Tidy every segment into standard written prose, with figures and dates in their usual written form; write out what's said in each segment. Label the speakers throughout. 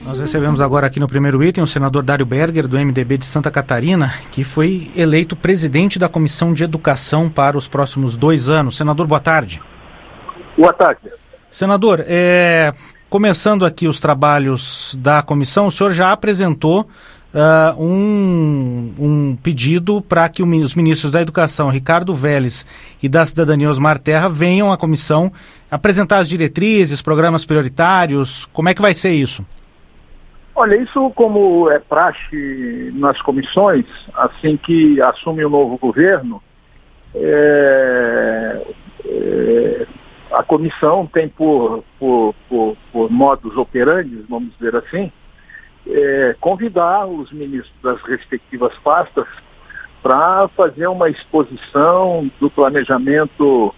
Speaker 1: Nós recebemos agora aqui no primeiro item o senador Dário Berger, do MDB de Santa Catarina, que foi eleito presidente da Comissão de Educação para os próximos 2 anos. Senador, boa tarde.
Speaker 2: Boa tarde.
Speaker 1: Senador, começando aqui os trabalhos da comissão, o senhor já apresentou um pedido para que os ministros da Educação, Ricardo Vélez, e da Cidadania, Osmar Terra, venham à comissão apresentar as diretrizes, programas prioritários. Como é que vai ser isso?
Speaker 2: Olha, isso como é praxe nas comissões, assim que assume o novo governo, a comissão tem por modus operandi, vamos dizer assim, convidar os ministros das respectivas pastas para fazer uma exposição do planejamento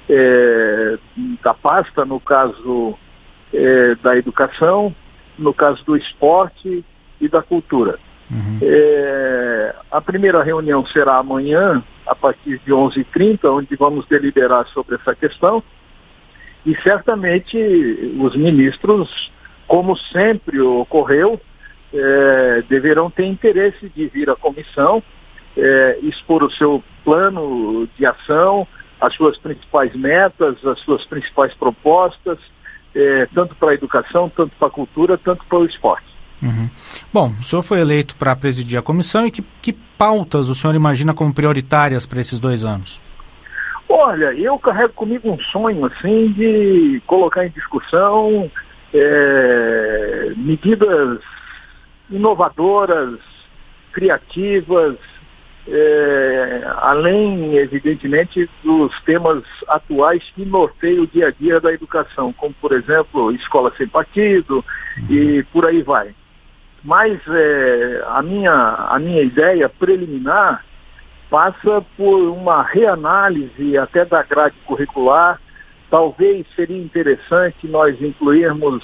Speaker 2: da pasta, no caso da educação, no caso do esporte e da cultura.
Speaker 1: Uhum.
Speaker 2: A primeira reunião será amanhã, a partir de 11h30, onde vamos deliberar sobre essa questão, e certamente os ministros, como sempre ocorreu, deverão ter interesse de vir à comissão, expor o seu plano de ação, as suas principais metas, as suas principais propostas, tanto para a educação, tanto para a cultura, tanto para o esporte.
Speaker 1: Uhum. Bom, o senhor foi eleito para presidir a comissão e que pautas o senhor imagina como prioritárias para esses 2 anos?
Speaker 2: Olha, eu carrego comigo um sonho assim de colocar em discussão medidas inovadoras, criativas, além, evidentemente, dos temas atuais que norteiam o dia a dia da educação, como, por exemplo, escola sem partido e por aí vai. Mas a minha ideia preliminar passa por uma reanálise até da grade curricular. Talvez seria interessante nós incluirmos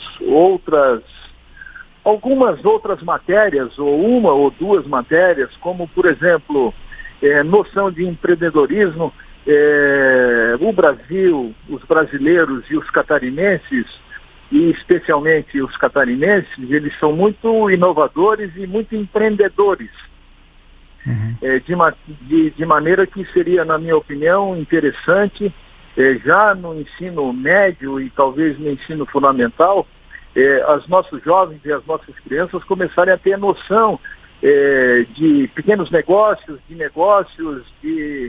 Speaker 2: algumas outras matérias, ou uma ou 2 matérias, como, por exemplo, noção de empreendedorismo. O Brasil, os brasileiros e os catarinenses, e especialmente os catarinenses, eles são muito inovadores e muito empreendedores. Uhum. De maneira que seria, na minha opinião, interessante, já no ensino médio e talvez no ensino fundamental, os nossos jovens e as nossas crianças começarem a ter noção de pequenos negócios, de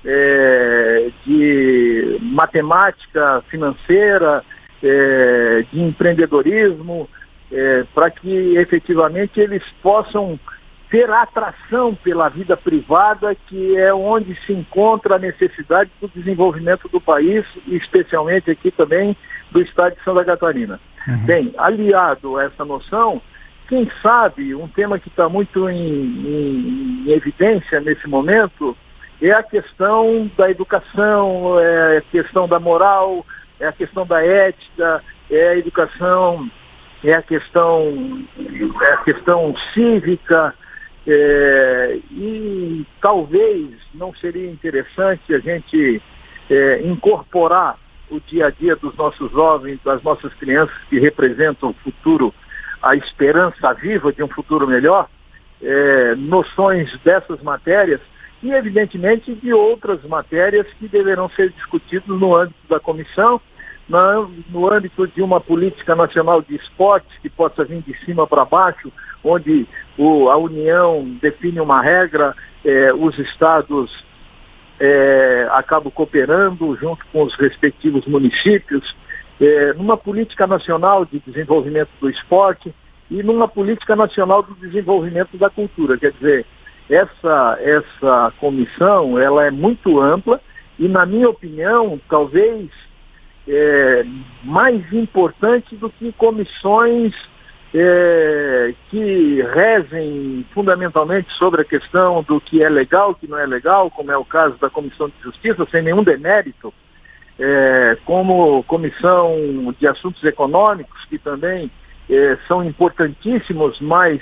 Speaker 2: matemática financeira, de empreendedorismo, para que efetivamente eles possam ter atração pela vida privada, que é onde se encontra a necessidade do desenvolvimento do país, e especialmente aqui também do estado de Santa Catarina. Uhum. Bem, aliado a essa noção, quem sabe um tema que está muito em evidência nesse momento é a questão da educação, é a questão da moral, é a questão da ética, é a educação, é a questão cívica, e talvez não seria interessante a gente incorporar o dia a dia dos nossos jovens, das nossas crianças que representam o futuro, a esperança viva de um futuro melhor, noções dessas matérias e, evidentemente, de outras matérias que deverão ser discutidas no âmbito da comissão, no âmbito de uma política nacional de esportes que possa vir de cima para baixo, onde a União define uma regra, os estados acabam cooperando junto com os respectivos municípios, numa política nacional de desenvolvimento do esporte e numa política nacional do desenvolvimento da cultura. Quer dizer, essa comissão ela é muito ampla e, na minha opinião, talvez mais importante do que comissões que rezem fundamentalmente sobre a questão do que é legal, o que não é legal, como é o caso da Comissão de Justiça, sem nenhum demérito, como Comissão de Assuntos Econômicos, que também são importantíssimos, mas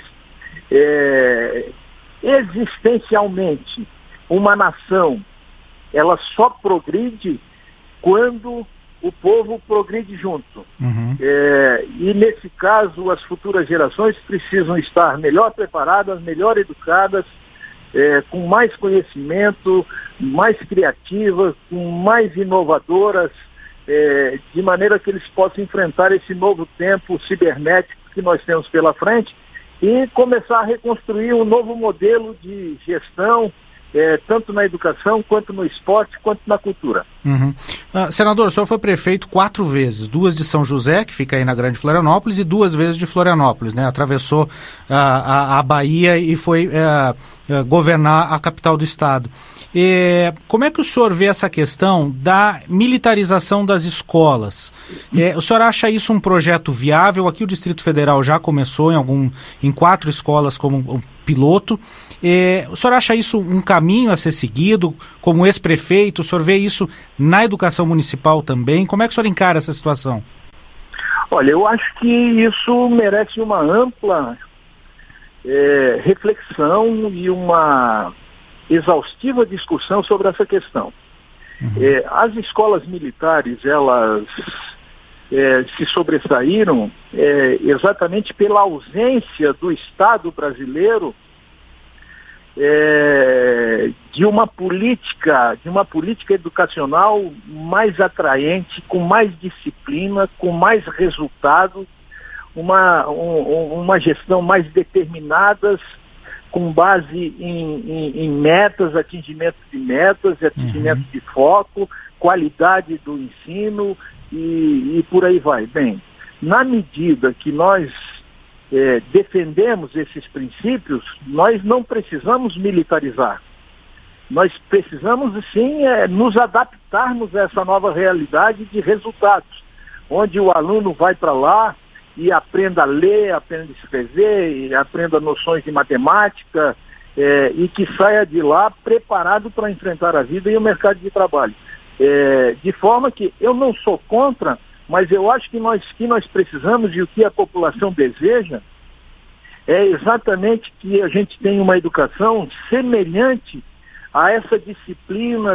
Speaker 2: existencialmente uma nação ela só progride quando o povo progride junto.
Speaker 1: Uhum.
Speaker 2: E nesse caso, as futuras gerações precisam estar melhor preparadas, melhor educadas, com mais conhecimento, mais criativas, com mais inovadoras, de maneira que eles possam enfrentar esse novo tempo cibernético que nós temos pela frente e começar a reconstruir um novo modelo de gestão, tanto na educação, quanto no esporte, quanto na cultura.
Speaker 1: Uhum. Senador, o senhor foi prefeito 4 vezes, 2 de São José, que fica aí na Grande Florianópolis, e 2 vezes de Florianópolis, né? Atravessou a Bahia e foi governar a capital do estado. Como é que o senhor vê essa questão da militarização das escolas? O senhor acha isso um projeto viável? Aqui o Distrito Federal já começou em 4 escolas como um piloto. O senhor acha isso um caminho a ser seguido? Como ex-prefeito, o senhor vê isso na educação municipal também? Como é que o senhor encara essa situação?
Speaker 2: Olha, eu acho que isso merece uma ampla reflexão e uma exaustiva discussão sobre essa questão. Uhum. As escolas militares, elas se sobressaíram exatamente pela ausência do Estado brasileiro de uma política educacional mais atraente, com mais disciplina, com mais resultado, uma gestão mais determinadas, com base em metas, atingimento de metas, atingimento de foco, qualidade do ensino e por aí vai. Bem, na medida que nós defendemos esses princípios, nós não precisamos militarizar. Nós precisamos, sim, nos adaptarmos a essa nova realidade de resultados, onde o aluno vai para lá e aprenda a ler, aprenda a escrever, e aprenda noções de matemática, e que saia de lá preparado para enfrentar a vida e o mercado de trabalho. De forma que eu não sou contra, mas eu acho que nós precisamos, e o que a população deseja, é exatamente que a gente tenha uma educação semelhante a essa disciplina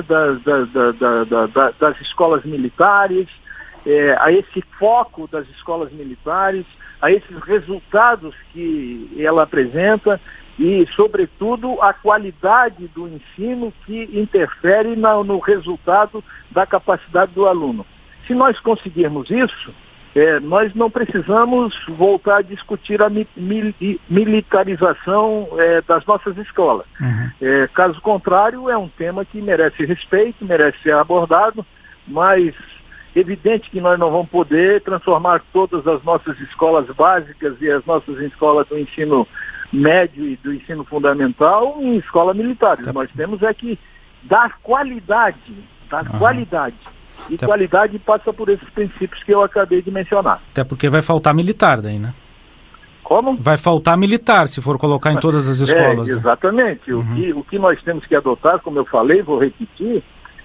Speaker 2: das escolas militares, a esse foco das escolas militares, a esses resultados que ela apresenta e, sobretudo, a qualidade do ensino que interfere no resultado da capacidade do aluno. Se nós conseguirmos isso, nós não precisamos voltar a discutir a militarização das nossas escolas. Uhum. Caso contrário, é um tema que merece respeito, merece ser abordado, mas evidente que nós não vamos poder transformar todas as nossas escolas básicas e as nossas escolas do ensino médio e do ensino fundamental em escola militar. Nós temos que dar qualidade, qualidade. E qualidade passa por esses princípios que eu acabei de mencionar.
Speaker 1: Até porque vai faltar militar daí, né?
Speaker 2: Como?
Speaker 1: Vai faltar militar se for colocar em todas as escolas.
Speaker 2: Exatamente.
Speaker 1: Uhum.
Speaker 2: O que nós temos que adotar, como eu falei, vou repetir,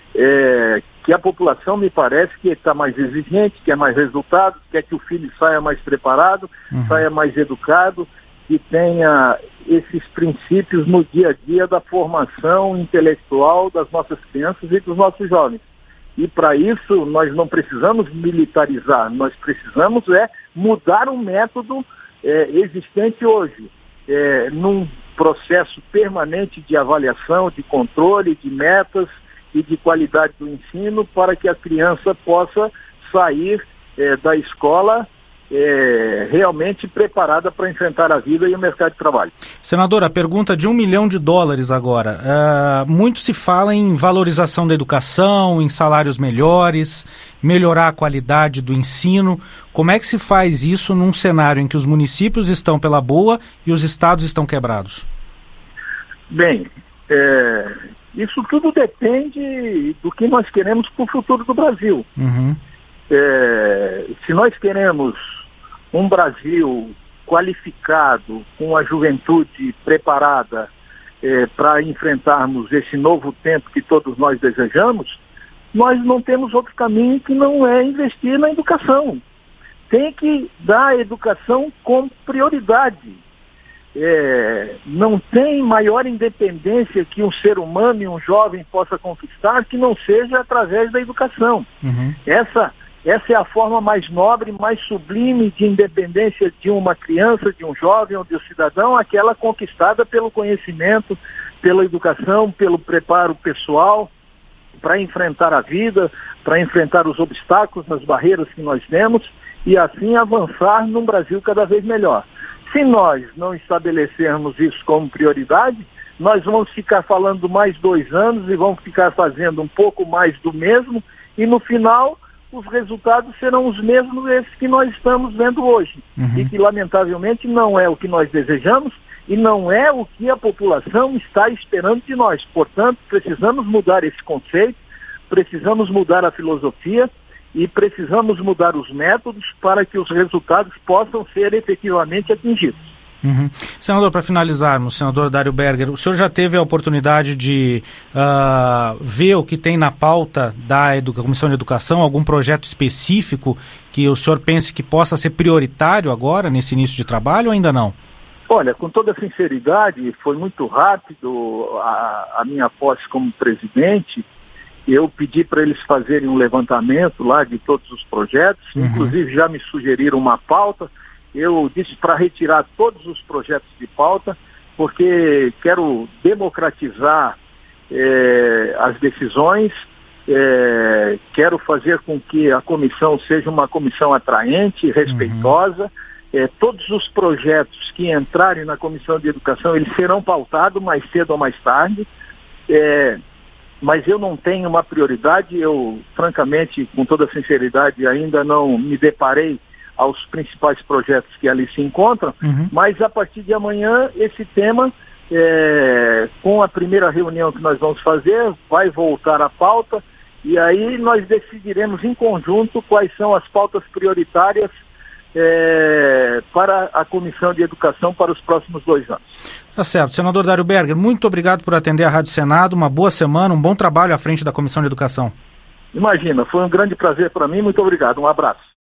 Speaker 2: que a população me parece que está mais exigente, quer mais resultado, quer que o filho saia mais preparado, saia mais educado, que tenha esses princípios no dia a dia da formação intelectual das nossas crianças e dos nossos jovens. E para isso nós não precisamos militarizar, nós precisamos mudar o método existente hoje, num processo permanente de avaliação, de controle, de metas e de qualidade do ensino, para que a criança possa sair da escola realmente preparada para enfrentar a vida e o mercado de trabalho.
Speaker 1: Senador, a pergunta de $1 milhão agora. Muito se fala em valorização da educação, em salários melhores, melhorar a qualidade do ensino. Como é que se faz isso num cenário em que os municípios estão pela boa e os estados estão quebrados?
Speaker 2: Bem, isso tudo depende do que nós queremos para o futuro do Brasil.
Speaker 1: Uhum.
Speaker 2: Se nós queremos um Brasil qualificado, com a juventude preparada para enfrentarmos esse novo tempo que todos nós desejamos, nós não temos outro caminho que não é investir na educação. Tem que dar a educação com prioridade. Não tem maior independência que um ser humano e um jovem possa conquistar que não seja através da educação.
Speaker 1: Uhum.
Speaker 2: Essa é a forma mais nobre, mais sublime de independência de uma criança, de um jovem ou de um cidadão, aquela conquistada pelo conhecimento, pela educação, pelo preparo pessoal, para enfrentar a vida, para enfrentar os obstáculos, as barreiras que nós temos e assim avançar num Brasil cada vez melhor. Se nós não estabelecermos isso como prioridade, nós vamos ficar falando mais 2 anos e vamos ficar fazendo um pouco mais do mesmo e no final os resultados serão os mesmos esses que nós estamos vendo hoje. E que lamentavelmente não é o que nós desejamos e não é o que a população está esperando de nós. Portanto, precisamos mudar esse conceito, precisamos mudar a filosofia e precisamos mudar os métodos para que os resultados possam ser efetivamente atingidos.
Speaker 1: Senador, para finalizarmos, senador Dário Berger, o senhor já teve a oportunidade de ver o que tem na pauta da Comissão de Educação, algum projeto específico que o senhor pense que possa ser prioritário agora, nesse início de trabalho, ou ainda não?
Speaker 2: Olha, com toda sinceridade, foi muito rápido a minha posse como presidente. Eu pedi para eles fazerem um levantamento lá de todos os projetos, inclusive já me sugeriram uma pauta. Eu disse para retirar todos os projetos de pauta, porque quero democratizar as decisões, quero fazer com que a comissão seja uma comissão atraente, respeitosa. Todos os projetos que entrarem na Comissão de Educação, eles serão pautados mais cedo ou mais tarde, mas eu não tenho uma prioridade. Eu, francamente, com toda sinceridade, ainda não me deparei aos principais projetos que ali se encontram, mas a partir de amanhã esse tema, com a primeira reunião que nós vamos fazer, vai voltar à pauta e aí nós decidiremos em conjunto quais são as pautas prioritárias para a Comissão de Educação para os próximos 2 anos.
Speaker 1: Tá certo. Senador Dário Berger, muito obrigado por atender a Rádio Senado, uma boa semana, um bom trabalho à frente da Comissão de Educação.
Speaker 2: Imagina, foi um grande prazer para mim, muito obrigado, um abraço.